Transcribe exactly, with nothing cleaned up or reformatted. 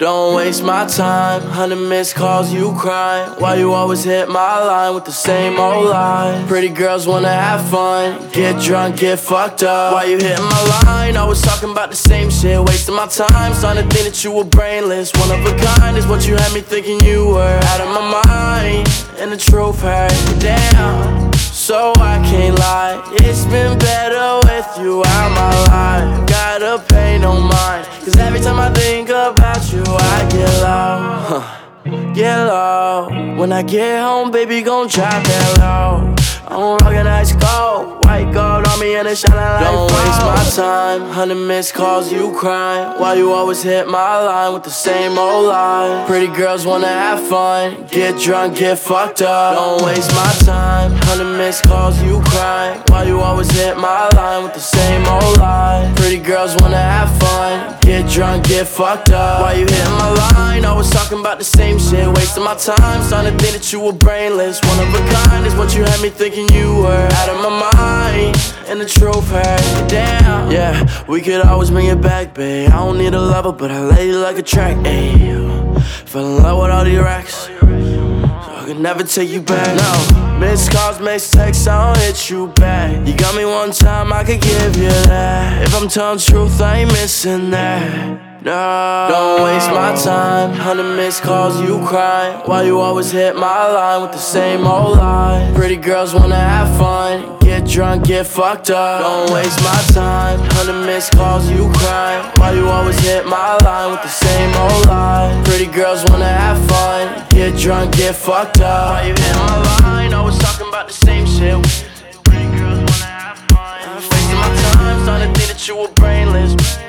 Don't waste my time. Hundred missed calls, you crying. Why you always hit my line with the same old lie? Pretty girls wanna have fun, get drunk, get fucked up. Why you hitting my line? Always talking about the same shit, wasting my time. Starting to think that you were brainless. One of a kind is what you had me thinking you were. Out of my mind, and the truth hurt. Damn, so I can't lie. It's been better with you out my life. Gotta pay no mind, cause every time I think about you I get low, huh. Get low. When I get home, baby, gon' drop that low. I'm rockin' ice gold, white gold on me and it's shining like Don't gold. Waste my time, hundred missed calls, you crying. Why you always hit my line with the same old lie? Pretty girls wanna have fun, get drunk, get fucked up. Don't waste my time, hundred missed calls, you crying. Why you always hit my line with the same old lie? Pretty girls wanna have fun, get drunk, get fucked up. Why you hitting my line? Always talking about the same shit, wasting my time. Starting to think that you were brainless. One of a kind is what you had me thinking you were. Out of my mind, and the truth hurt. Damn, yeah, we could always bring it back, babe. I don't need a lover, but I lay you like a track, ayy. Fell in love with all the racks, so I could never take you back. No, missed calls, missed texts, I don't hit you back. You got me one time, I could give you that. If I'm telling the truth, I ain't missing that. No, don't waste my time. Hundred missed calls, you crying. Why you always hit my line with the same old lie? Pretty girls wanna have fun, get drunk, get fucked up. Don't waste my time. Hundred missed calls, you crying. Why you always hit my line with the same old lie? Pretty girls wanna have fun, get drunk, get fucked up. Why you hit my line? Always talking about the same shit. Pretty girls wanna have fun. Wasting my time, starting to think that you were brainless.